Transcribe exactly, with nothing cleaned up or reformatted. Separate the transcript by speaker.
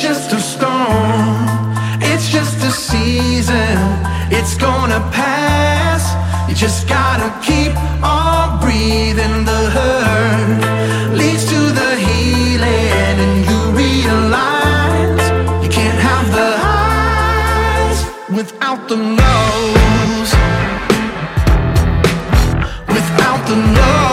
Speaker 1: just a storm, it's just a season, it's gonna pass. You just gotta keep on breathing. The hurt leads to the healing, and you realize you can't have the highs without the lows, without the lows.